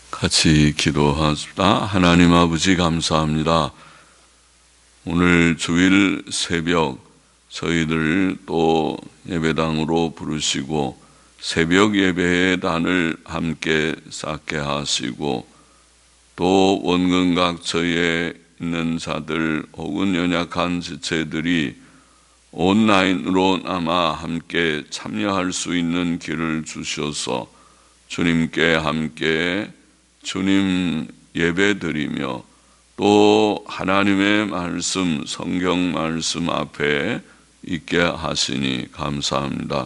같이 기도하십시다. 하나님 아버지 감사합니다. 오늘 주일 새벽 저희들 또 예배당으로 부르시고 새벽 예배의 단을 함께 쌓게 하시고 또 원근각처에 있는 자들 혹은 연약한 지체들이 온라인으로나마 함께 참여할 수 있는 길을 주셔서 주님께 함께 주님 예배드리며 또 하나님의 말씀, 성경 말씀 앞에 있게 하시니 감사합니다.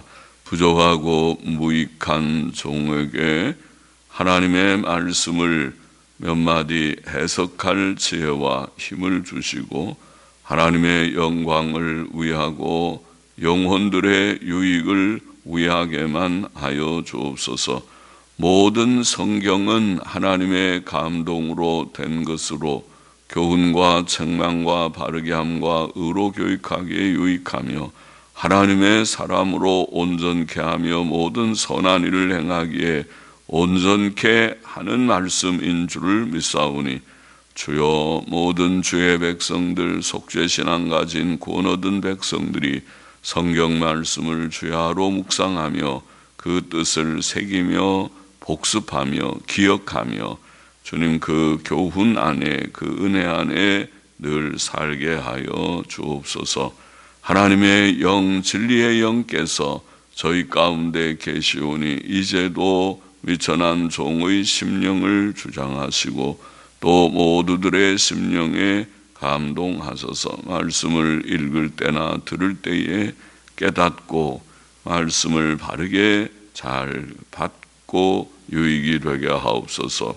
부족하고 무익한 종에게 하나님의 말씀을 몇 마디 해석할 지혜와 힘을 주시고 하나님의 영광을 위하고 영혼들의 유익을 위하게만 하여 주옵소서. 모든 성경은 하나님의 감동으로 된 것으로 교훈과 책망과 바르게 함과 의로 교육하기에 유익하며 하나님의 사람으로 온전케 하며 모든 선한 일을 행하기에 온전케 하는 말씀인 줄을 믿사오니 주여 모든 주의 백성들 속죄신앙 가진 구원 얻은 백성들이 성경 말씀을 주야로 묵상하며 그 뜻을 새기며 복습하며 기억하며 주님 그 교훈 안에 그 은혜 안에 늘 살게 하여 주옵소서. 하나님의 영 진리의 영께서 저희 가운데 계시오니 이제도 미천한 종의 심령을 주장하시고 또 모두들의 심령에 감동하소서. 말씀을 읽을 때나 들을 때에 깨닫고 말씀을 바르게 잘 받고 유익이 되게 하옵소서.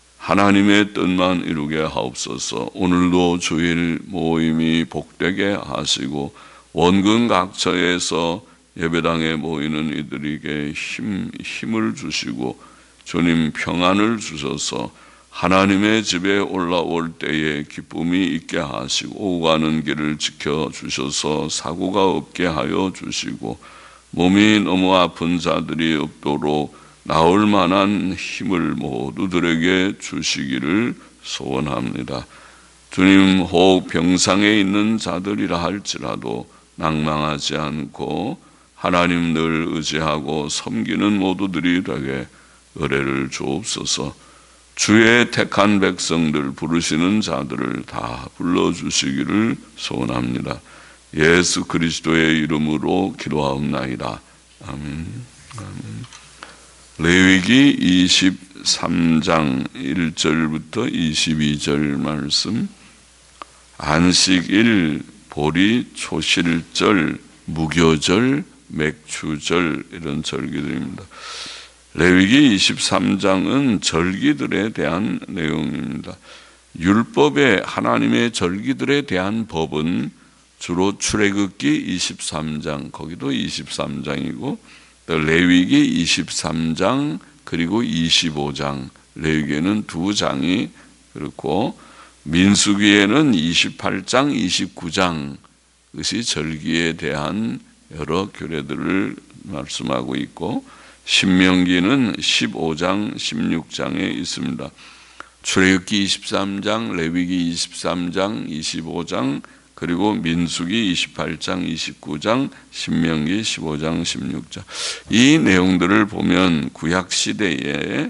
하나님의 뜻만 이루게 하옵소서. 오늘도 주일 모임이 복되게 하시고 원근 각처에서 예배당에 모이는 이들에게 힘을 주시고 주님 평안을 주셔서 하나님의 집에 올라올 때에 기쁨이 있게 하시고 오고 가는 길을 지켜주셔서 사고가 없게 하여 주시고 몸이 너무 아픈 자들이 없도록 나올 만한 힘을 모두들에게 주시기를 소원합니다. 주님 혹 병상에 있는 자들이라 할지라도 낭망하지 않고 하나님 늘 의지하고 섬기는 모두들이 되게 은혜를 주옵소서. 주의 택한 백성들 부르시는 자들을 다 불러주시기를 소원합니다. 예수 그리스도의 이름으로 기도하옵나이다. 아멘. 아멘. 레위기 23장 1절부터 22절 말씀. 안식일, 보리, 초실절, 무교절, 맥추절 이런 절기들입니다. 레위기 23장은 절기들에 대한 내용입니다. 율법의 하나님의 절기들에 대한 법은 주로 출애굽기 23장, 거기도 23장이고 또 레위기 23장 그리고 25장, 레위기에는 두 장이 그렇고 민수기에는 28장, 29장 것이 절기에 대한 여러 규례들을 말씀하고 있고 신명기는 15장, 16장에 있습니다. 출애굽기 23장, 레위기 23장, 25장 그리고 민수기 28장, 29장, 신명기 15장, 16장. 이 내용들을 보면 구약 시대에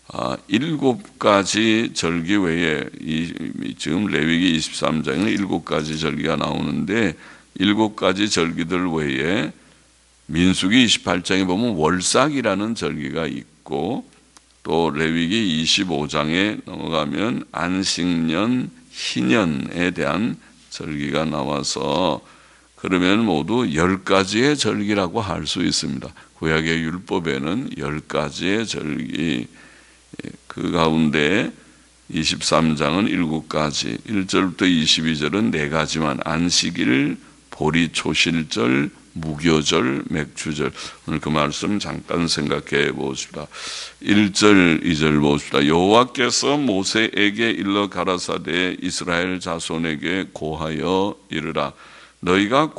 7가지 절기 외에 지금 레위기 23장에는 7가지 절기가 나오는데 7가지 절기들 외에 민수기 28장에 보면 월삭이라는 절기가 있고 또 레위기 25장에 넘어가면 안식년, 희년에 대한 절기가 나와서 그러면 모두 10가지의 절기라고 할 수 있습니다. 구약의 율법에는 10가지의 절기, 그 가운데 23장은 7가지, 1절부터 22절은 4가지만 안식일, 보리, 초실절, 무교절, 맥추절. 오늘 그 말씀 잠깐 생각해 보십시다. 1절, 2절 보십시다. 여호와께서 모세에게 일러 가라사대 이스라엘 자손에게 고하여 이르라. 너희가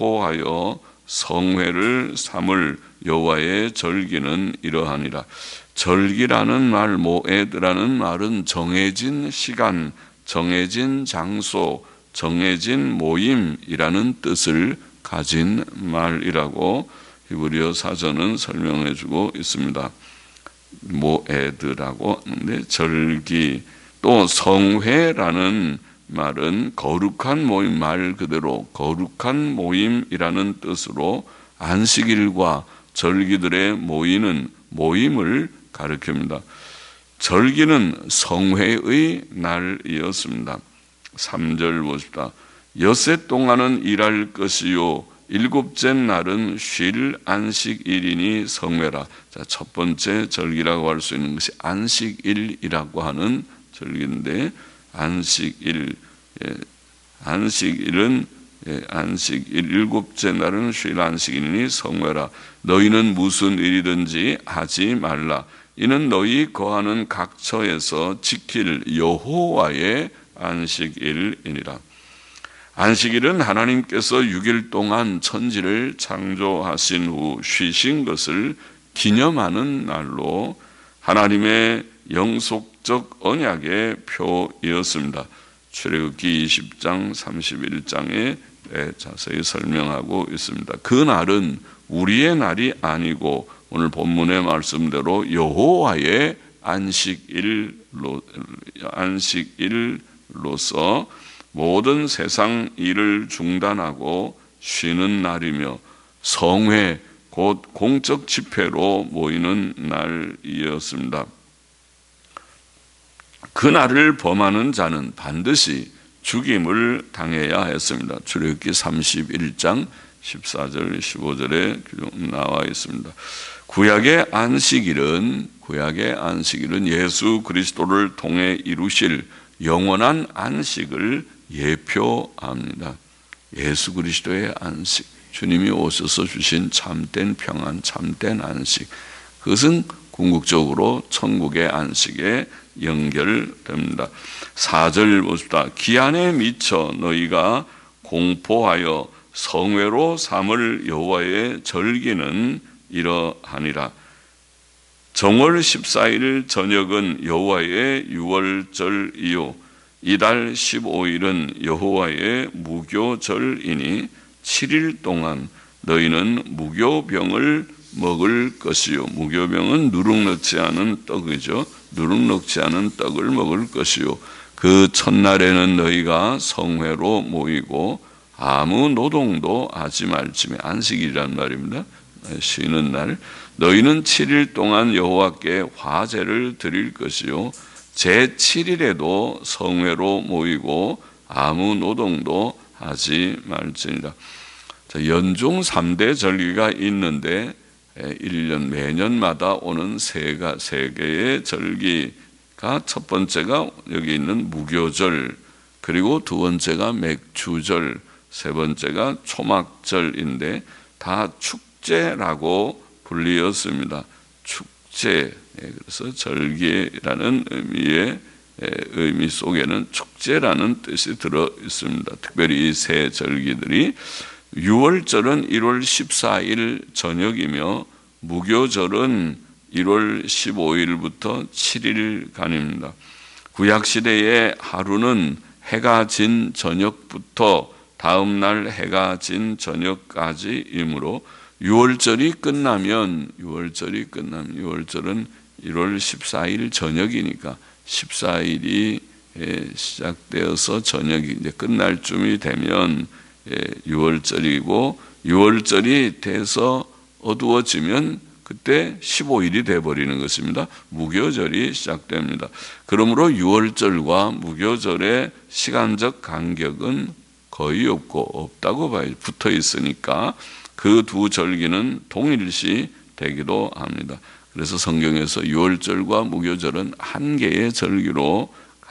공포하여 성회를 삼을 여호와의 절기는 이러하니라. 절기라는 말, 모에드라는 말은 정해진 시간, 정해진 장소, 정해진 모임이라는 뜻을 가진 말이라고 히브리어 사전은 설명해 주고 있습니다. 모에드라고 하는데 절기, 또 성회라는 말은 거룩한 모임, 말 그대로 거룩한 모임이라는 뜻으로 안식일과 절기들의 모이는 모임을 가리킵니다. 절기는 성회의 날이었습니다. 3절 보십시다. 엿새 동안은 일할 것이요 일곱째 날은 쉴 안식일이니 성회라. 자, 첫 번째 절기라고 할 수 있는 것이 안식일이라고 하는 절기인데 안식일, 안식일은 안식일 일곱째 날은 쉴 안식일이니 성회라. 너희는 무슨 일이든지 하지 말라. 이는 너희 거하는 각처에서 지킬 여호와의 안식일이니라. 안식일은 하나님께서 6일 동안 천지를 창조하신 후 쉬신 것을 기념하는 날로 하나님의 영속적 언약의 표이었습니다. 출애굽기 20장 31장에 자세히 설명하고 있습니다. 그 날은 우리의 날이 아니고 오늘 본문의 말씀대로 여호와의 안식일로서 모든 세상 일을 중단하고 쉬는 날이며 성회, 곧 공적 집회로 모이는 날이었습니다. 그 날을 범하는 자는 반드시 죽임을 당해야 했습니다. 출애굽기 31장 14절 15절에 나와 있습니다. 구약의 안식일은 예수 그리스도를 통해 이루실 영원한 안식을 예표합니다. 예수 그리스도의 안식, 주님이 오셔서 주신 참된 평안, 참된 안식, 그것은 궁극적으로 천국의 안식에 연결됩니다. 4절 보십시다. 기한에 미쳐 너희가 공포하여 성회로 삼을 여호와의 절기는 이러하니라. 정월 14일 저녁은 여호와의 유월절이요 이달 15일은 여호와의 무교절이니 7일 동안 너희는 무교병을 먹을 것이요. 무교병은 누룩 넣지 않은 떡이죠. 누룩 넣지 않은 떡을 먹을 것이요. 그 첫날에는 너희가 성회로 모이고 아무 노동도 하지 말지며 안식일이란 말입니다. 쉬는 날. 너희는 7일 동안 여호와께 화제를 드릴 것이요. 제7일에도 성회로 모이고 아무 노동도 하지 말지니라. 자, 연중 3대 절기가 있는데 1년 매년마다 오는 세 개의 절기가 첫 번째가 여기 있는 무교절, 그리고 두 번째가 맥주절, 세 번째가 초막절인데 다 축제라고 불리었습니다. 축제. 그래서 절기라는 의미 속에는 축제라는 뜻이 들어 있습니다. 특별히 이 세 절기들이 유월절은 1월 14일 저녁이며 무교절은 1월 15일부터 7일간입니다. 구약시대의 하루는 해가 진 저녁부터 다음 날 해가 진 저녁까지이므로 유월절이 끝나면 유월절은 1월 14일 저녁이니까 14일이 시작되어서 저녁이 이제 끝날 쯤이 되면 유월절이고 유월절이 돼서 어두워지면 그때 15일이 돼버리는 것입니다. 무교절이 시작됩니다. 그러므로 유월절과 무교절의 시간적 간격은 거의 없다고 봐요. 붙어 있으니까 그 두 절기는 동일시 되기도 합니다. 그래서 성경에서 유월절과 무교절은 한 개의 절기로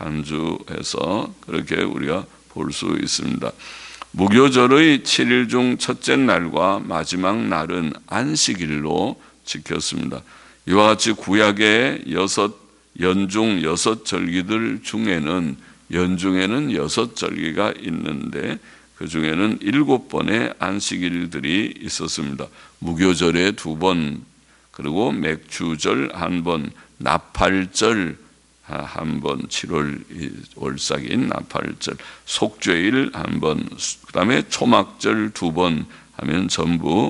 간주해서 그렇게 우리가 볼 수 있습니다. 무교절의 7일 중 첫째 날과 마지막 날은 안식일로 지켰습니다. 이와 같이 구약의 연중 6절기들 중에는 연중에는 6절기가 있는데 그 중에는 7번의 안식일들이 있었습니다. 무교절에 2번, 그리고 맥주절 1번, 나팔절 한 번, 7월 월삭인 나팔절, 속죄일 한 번, 그 다음에 초막절 2번 하면 전부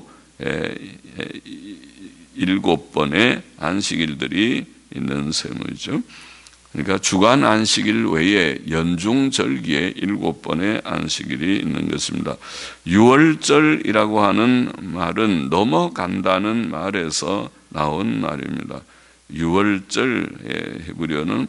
7번의 안식일들이 있는 셈이죠. 그러니까 주간 안식일 외에 연중절기에 7번의 안식일이 있는 것입니다. 유월절이라고 하는 말은 넘어간다는 말에서 나온 말입니다. 유월절 히브리어는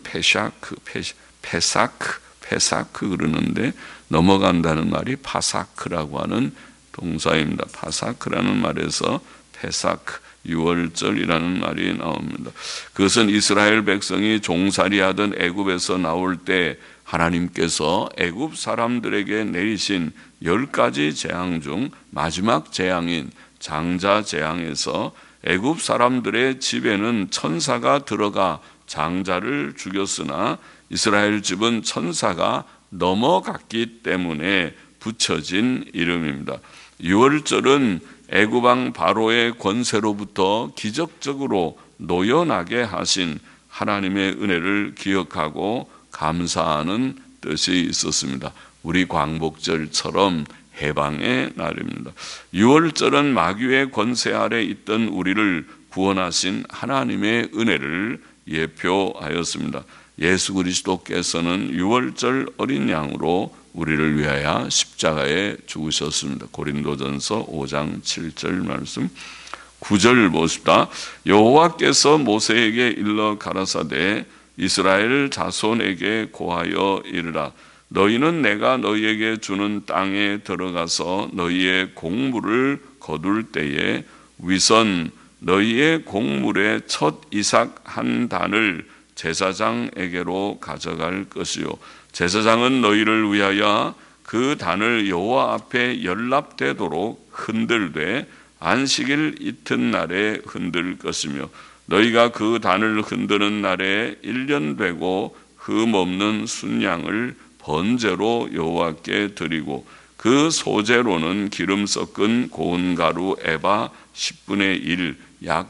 페사크 그러는데 넘어간다는 말이 파사크라고 하는 동사입니다. 파사크라는 말에서 페사크, 유월절이라는 말이 나옵니다. 그것은 이스라엘 백성이 종살이하던 애굽에서 나올 때 하나님께서 애굽 사람들에게 내리신 10가지 재앙 중 마지막 재앙인 장자 재앙에서 애굽 사람들의 집에는 천사가 들어가 장자를 죽였으나 이스라엘 집은 천사가 넘어갔기 때문에 붙여진 이름입니다. 유월절은 애굽왕 바로의 권세로부터 기적적으로 노여나게 하신 하나님의 은혜를 기억하고 감사하는 뜻이 있었습니다. 우리 광복절처럼 해방의 날입니다. 유월절은 마귀의 권세 아래 있던 우리를 구원하신 하나님의 은혜를 예표하였습니다. 예수 그리스도께서는 유월절 어린 양으로 우리를 위하여 십자가에 죽으셨습니다. 고린도전서 5장 7절 말씀. 9절 보십시다. 여호와께서 모세에게 일러 가라사대 이스라엘 자손에게 고하여 이르라. 너희는 내가 너희에게 주는 땅에 들어가서 너희의 곡물을 거둘 때에 위선 너희의 곡물의 첫 이삭 한 단을 제사장에게로 가져갈 것이요 제사장은 너희를 위하여 그 단을 여호와 앞에 연납되도록 흔들되 안식일 이튿날에 흔들 것이며 너희가 그 단을 흔드는 날에 1년 되고 흠 없는 순양을 번제로 여호와께 드리고 그 소제로는 기름 섞은 고운 가루 에바 10분의 1 약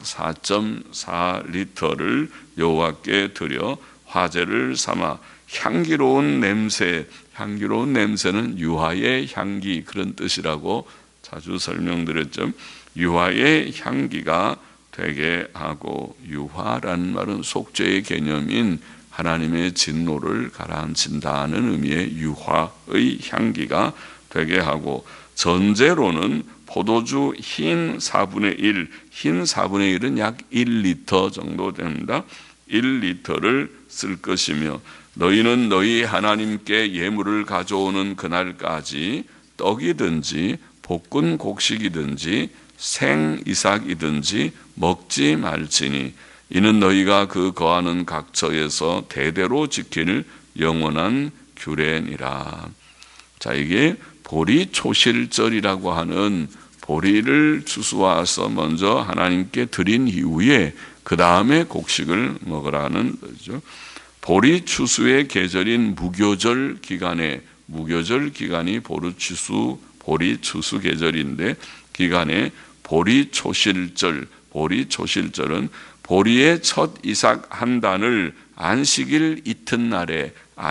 4.4리터를 여호와께 드려 화제를 삼아 향기로운 냄새는 유화의 향기 그런 뜻이라고 자주 설명드렸죠. 유화의 향기가 되게 하고 유화라는 말은 속죄의 개념인 하나님의 진노를 가라앉힌다는 의미의 유화의 향기가 되게 하고 전제로는 포도주 흰 4분의 1, 흰 4분의 1은 약 1리터 정도 됩니다. 1리터를 쓸 것이며 너희는 너희 하나님께 예물을 가져오는 그날까지 떡이든지 볶은 곡식이든지 생이삭이든지 먹지 말지니 이는 너희가 그 거하는 각처에서 대대로 지킬 영원한 규례니라. 자, 이게 보리초실절이라고 하는 보리를 추수와서 먼저 하나님께 드린 이후에 그 다음에 곡식을 먹으라는 거죠. 보리 추수의 계절인 무교절 기간이 보리 추수 계절인데 기간에 보리초실절은 보리의 첫 이삭 한 단을 안식일 이튿날에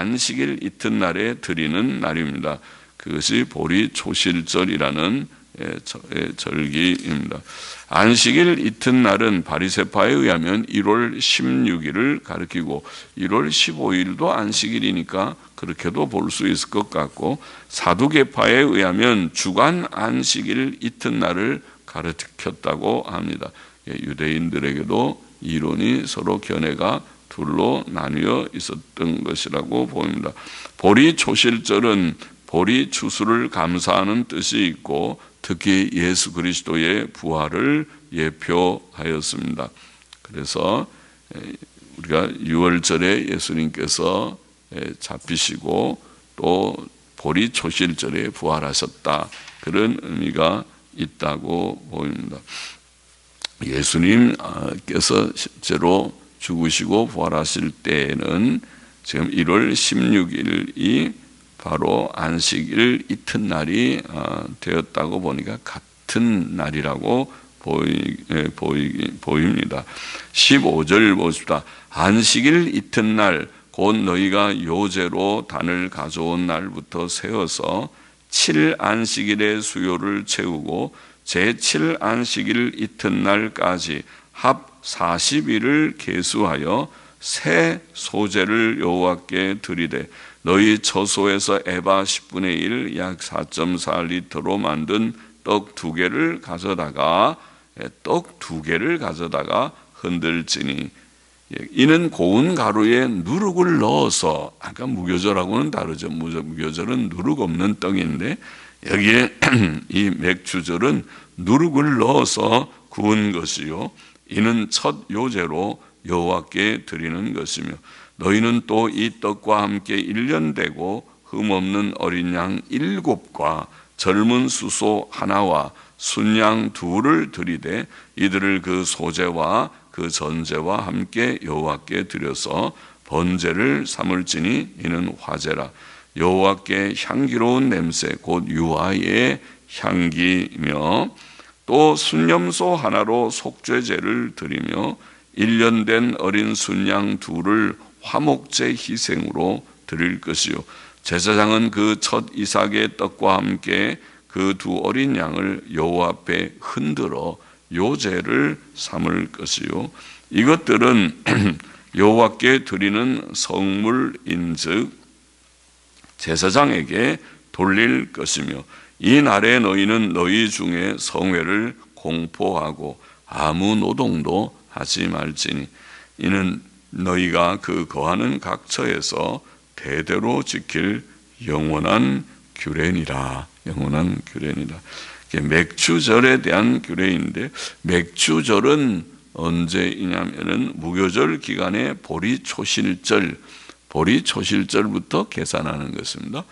드리는 날입니다. 그것이 보리초실절이라는 절기입니다. 안식일 이튿날은 바리새파에 의하면 1월 16일을 가리키고 1월 15일도 안식일이니까 그렇게도 볼 수 있을 것 같고 사두개파에 의하면 주간 안식일 이튿날을 가르쳤다고 합니다. 유대인들에게도 이론이 서로 견해가 둘로 나뉘어 있었던 것이라고 보입니다. 보리초실절은 보리 추수를 감사하는 뜻이 있고 특히 예수 그리스도의 부활을 예표하였습니다. 그래서 우리가 유월절에 예수님께서 잡히시고 또 보리초실절에 부활하셨다. 그런 의미가 있다고 보입니다. 예수님께서 실제로 죽으시고 부활하실 때에는 지금 1월 16일이 바로 안식일 이튿날이 되었다고 보니까 같은 날이라고 보입니다. 15절 보십시다. 안식일 이튿날 곧 너희가 요제로 단을 가져온 날부터 세어서 7안식일의 수요를 채우고 제7안식일 이튿날까지 합 40일을 계수하여 새 소제를 여호와께 드리되 너희 처소에서 에바 10분의 1 약 4.4리터로 만든 떡 2개를 가져다가 흔들지니 이는 고운 가루에 누룩을 넣어서 아까 무교절하고는 다르죠. 무교절은 누룩 없는 떡인데 여기에 이 맥주절은 누룩을 넣어서 구운 것이요 이는 첫 요제로 여호와께 드리는 것이며 너희는 또 이 떡과 함께 1년 되고 흠없는 어린 양 7과 젊은 수소 하나와 순양 2를 드리되 이들을 그 소제와 그 전제와 함께 여호와께 드려서 번제를 삼을지니 이는 화제라. 여호와께 향기로운 냄새 곧 유화의 향기며 또 순염소 하나로 속죄제를 드리며 1년 된 어린 순양 2를 화목제 희생으로 드릴 것이요 제사장은 그 첫 이삭의 떡과 함께 그 2 어린 양을 여호와 앞에 흔들어 요제를 삼을 것이요 이것들은 여호와께 드리는 성물인즉 제사장에게 돌릴 것이며 이 날에 너희는 너희 중에 성회를 공포하고 아무 노동도 하지 말지니 이는 너희가 그 거하는 각처에서 대대로 지킬 영원한 규례니라. 영원한 규례니라. 맥주절에 대한 규례인데 맥주절은 언제이냐면은 무교절 기간에 보리초실절부터 계산하는 것입니다.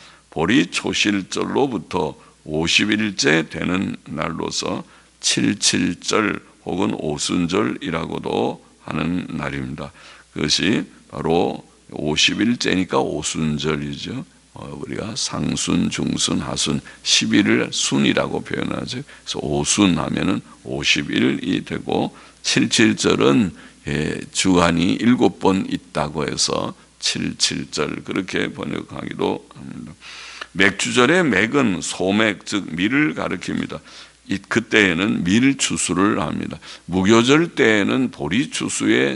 보리초실절로부터 50일째 되는 날로서 77절 혹은 오순절이라고도 하는 날입니다. 그것이 바로 50일째니까 오순절이죠. 우리가 상순, 중순, 하순, 10일을 순이라고 표현하죠. 그래서 오순 하면은 50일이 되고 77절은 주간이 7번 있다고 해서 77절 그렇게 번역하기도 합니다. 맥주절의 맥은 소맥 즉 밀을 가리킵니다. 그때에는 밀추수를 합니다. 무교절 때에는 보리추수의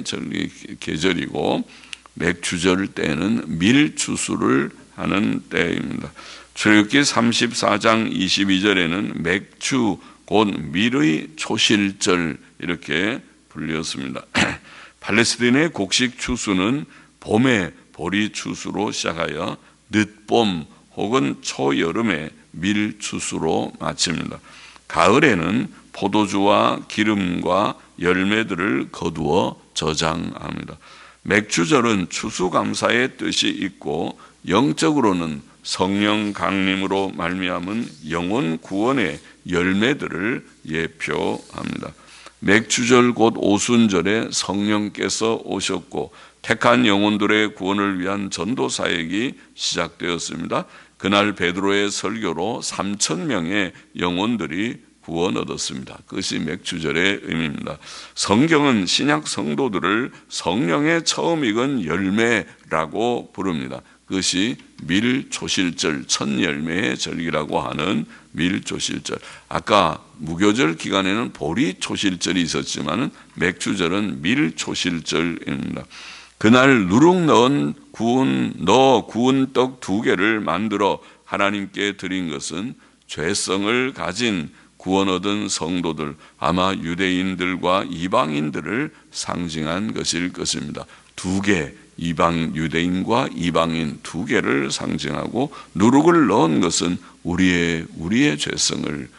계절이고 맥주절 때에는 밀추수를 하는 때입니다. 출애굽기 34장 22절에는 맥주 곧 밀의 초실절 이렇게 불렸습니다. 팔레스틴의 곡식 추수는 봄에 보리 추수로 시작하여 늦봄 혹은 초여름에 밀 추수로 마칩니다. 가을에는 포도주와 기름과 열매들을 거두어 저장합니다. 맥주절은 추수감사의 뜻이 있고 영적으로는 성령 강림으로 말미암은 영혼 구원의 열매들을 예표합니다. 맥주절 곧 오순절에 성령께서 오셨고 택한 영혼들의 구원을 위한 전도 사역이 시작되었습니다. 그날 베드로의 설교로 3,000명의 영혼들이 구원 얻었습니다. 그것이 맥주절의 의미입니다. 성경은 신약 성도들을 성령의 처음 익은 열매라고 부릅니다. 그것이 밀초실절, 첫 열매의 절기라고 하는 밀초실절. 아까 무교절 기간에는 보리초실절이 있었지만 맥주절은 밀초실절입니다. 그날 누룩 넣은 구운 떡 2개를 만들어 하나님께 드린 것은 죄성을 가진 구원 얻은 성도들, 아마 유대인들과 이방인들을 상징한 것일 것입니다. 2개, 유대인과 이방인 2개를 상징하고 누룩을 넣은 것은 우리의 죄성을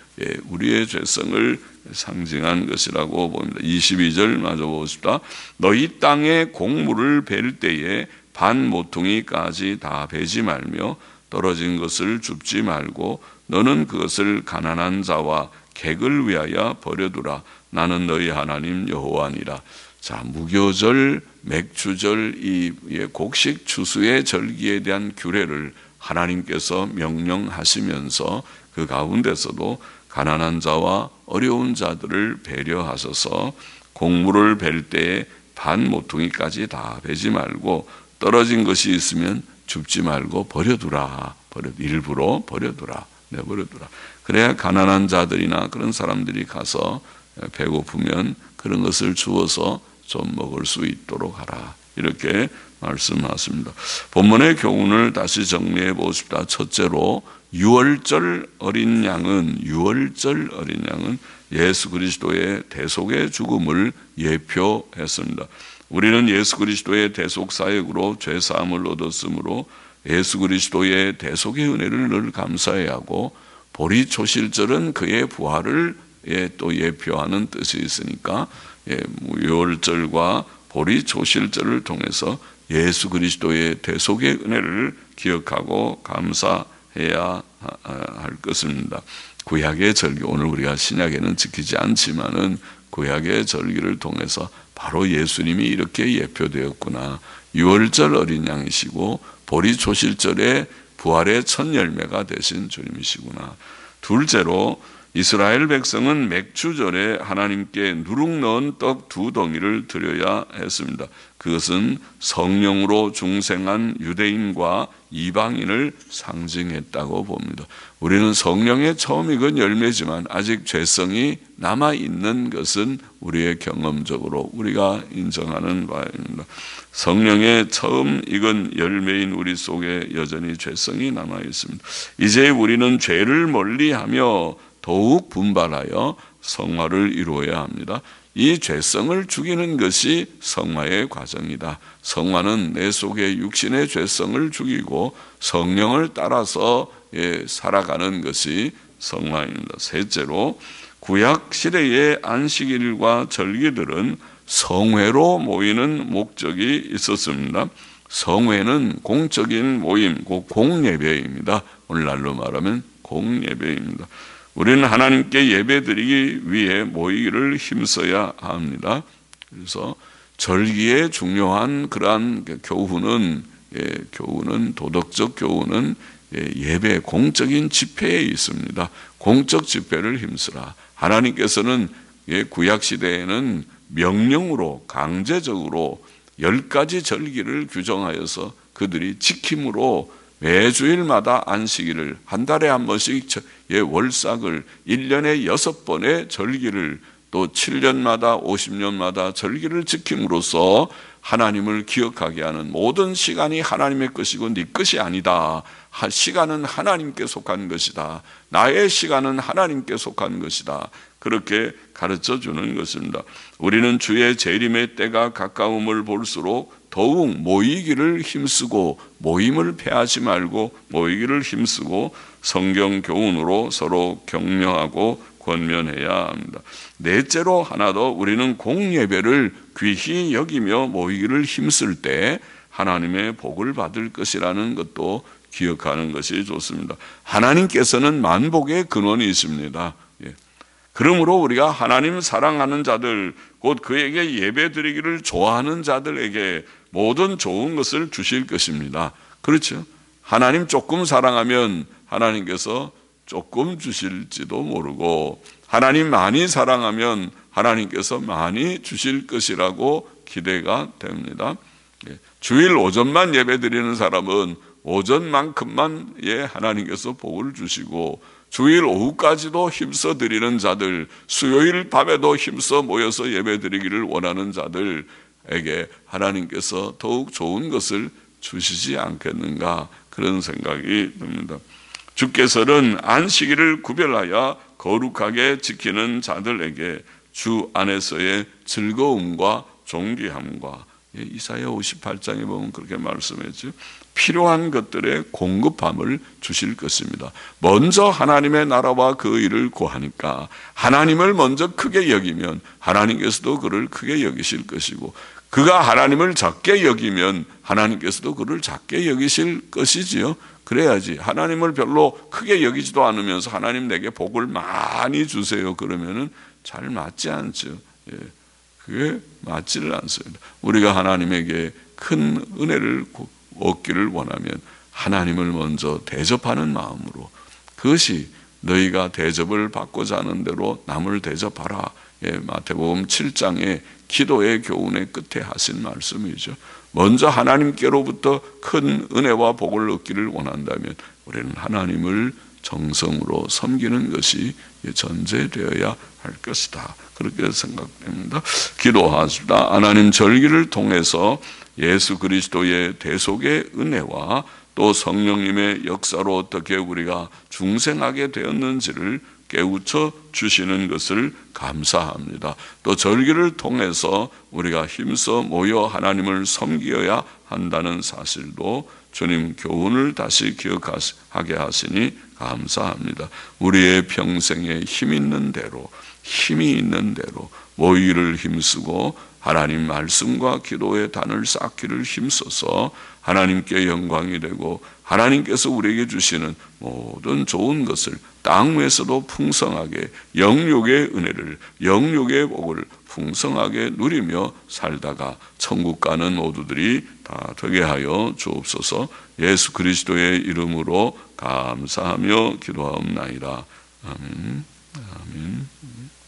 상징한 것이라고 봅니다. 22절 마저 보십시다. 너희 땅에 곡물을 벨 때에 반 모퉁이까지 다 베지 말며 떨어진 것을 줍지 말고 너는 그것을 가난한 자와 객을 위하여 버려두라. 나는 너희 하나님 여호와니라. 자, 무교절, 맥주절 이 곡식 추수의 절기에 대한 규례를 하나님께서 명령하시면서 그 가운데서도 가난한 자와 어려운 자들을 배려하소서. 곡물을 벨 때에 반 모퉁이까지 다 베지 말고 떨어진 것이 있으면 줍지 말고 버려두라. 일부러 버려두라. 내버려두라. 그래야 가난한 자들이나 그런 사람들이 가서 배고프면 그런 것을 주어서 좀 먹을 수 있도록 하라. 이렇게 말씀하십니다. 본문의 교훈을 다시 정리해 보십시다. 첫째로 유월절 어린 양은 예수 그리스도의 대속의 죽음을 예표했습니다. 우리는 예수 그리스도의 대속 사역으로 죄 사함을 얻었으므로 예수 그리스도의 대속의 은혜를 늘 감사해야 하고, 보리초실절은 그의 부활을 또 예표하는 뜻이 있으니까 유월절과 보리초실절을 통해서 예수 그리스도의 대속의 은혜를 기억하고 감사해야 할 것입니다. 구약의 절기, 오늘 우리가 신약에는 지키지 않지만은 구약의 절기를 통해서 바로 예수님이 이렇게 예표되었구나. 유월절 어린 양이시고 보리초실절의 부활의 첫 열매가 되신 주님이시구나. 둘째로 이스라엘 백성은 맥주절에 하나님께 누룩 넣은 떡 2덩이를 드려야 했습니다. 그것은 성령으로 중생한 유대인과 이방인을 상징했다고 봅니다. 우리는 성령의 처음 익은 열매지만 아직 죄성이 남아있는 것은 우리의 경험적으로 우리가 인정하는 바입니다. 성령의 처음 익은 열매인 우리 속에 여전히 죄성이 남아있습니다. 이제 우리는 죄를 멀리하며 더욱 분발하여 성화를 이루어야 합니다. 이 죄성을 죽이는 것이 성화의 과정이다. 성화는 내 속의 육신의 죄성을 죽이고 성령을 따라서 살아가는 것이 성화입니다. 셋째로 구약 시대의 안식일과 절기들은 성회로 모이는 목적이 있었습니다. 성회는 공적인 모임, 공예배입니다. 오늘날로 말하면 공예배입니다. 우리는 하나님께 예배드리기 위해 모이기를 힘써야 합니다. 그래서 절기의 중요한 그러한 교훈은 도덕적 교훈은 예배 공적인 집회에 있습니다. 공적 집회를 힘쓰라. 하나님께서는 구약 시대에는 명령으로 강제적으로 10가지 절기를 규정하여서 그들이 지킴으로 매주일마다 안식일을, 한 달에 한 번씩 월삭을, 1년에 6번의 절기를, 또 7년마다 50년마다 절기를 지킴으로써 하나님을 기억하게 하는, 모든 시간이 하나님의 것이고 네 것이 아니다. 시간은 하나님께 속한 것이다. 나의 시간은 하나님께 속한 것이다. 그렇게 가르쳐 주는 것입니다. 우리는 주의 재림의 때가 가까움을 볼수록 더욱 모이기를 힘쓰고, 모임을 패하지 말고 모이기를 힘쓰고 성경 교훈으로 서로 격려하고 권면해야 합니다. 넷째로 하나 더, 우리는 공예배를 귀히 여기며 모이기를 힘쓸 때 하나님의 복을 받을 것이라는 것도 기억하는 것이 좋습니다. 하나님께서는 만복의 근원이십니다. 그러므로 우리가 하나님 사랑하는 자들, 곧 그에게 예배드리기를 좋아하는 자들에게 모든 좋은 것을 주실 것입니다. 그렇죠? 하나님 조금 사랑하면 하나님께서 조금 주실지도 모르고, 하나님 많이 사랑하면 하나님께서 많이 주실 것이라고 기대가 됩니다. 주일 오전만 예배드리는 사람은 오전만큼만 하나님께서 복을 주시고, 주일 오후까지도 힘써 드리는 자들, 수요일 밤에도 힘써 모여서 예배드리기를 원하는 자들에게 하나님께서 더욱 좋은 것을 주시지 않겠는가, 그런 생각이 듭니다. 주께서는 안식일을 구별하여 거룩하게 지키는 자들에게 주 안에서의 즐거움과 존귀함과, 이사야 58장에 보면 그렇게 말씀했죠. 필요한 것들의 공급함을 주실 것입니다. 먼저 하나님의 나라와 그 일을 구하니까, 하나님을 먼저 크게 여기면 하나님께서도 그를 크게 여기실 것이고, 그가 하나님을 작게 여기면 하나님께서도 그를 작게 여기실 것이지요. 그래야지. 하나님을 별로 크게 여기지도 않으면서 하나님 내게 복을 많이 주세요 그러면은 잘 맞지 않죠. 그게 맞지를 않습니다. 우리가 하나님에게 큰 은혜를 얻기를 원하면 하나님을 먼저 대접하는 마음으로, 그것이 너희가 대접을 받고자 하는 대로 남을 대접하라. 마태복음 7장의 기도의 교훈의 끝에 하신 말씀이죠. 먼저 하나님께로부터 큰 은혜와 복을 얻기를 원한다면 우리는 하나님을 정성으로 섬기는 것이 전제되어야 할 것이다. 그렇게 생각됩니다. 기도하십니다. 하나님, 절기를 통해서 예수 그리스도의 대속의 은혜와 또 성령님의 역사로 어떻게 우리가 중생하게 되었는지를 깨우쳐 주시는 것을 감사합니다. 또 절기를 통해서 우리가 힘써 모여 하나님을 섬기어야 한다는 사실도 주님 교훈을 다시 기억하게 하시니 감사합니다. 우리의 평생에 힘이 있는 대로 모이를 힘쓰고 하나님 말씀과 기도의 단을 쌓기를 힘써서 하나님께 영광이 되고 하나님께서 우리에게 주시는 모든 좋은 것을 땅 위에서도 풍성하게 영육의 은혜를, 영육의 복을 풍성하게 누리며 살다가 천국 가는 모두들이 다 되게 하여 주옵소서. 예수 그리스도의 이름으로 감사하며 기도하옵나이다. 아멘. 아멘.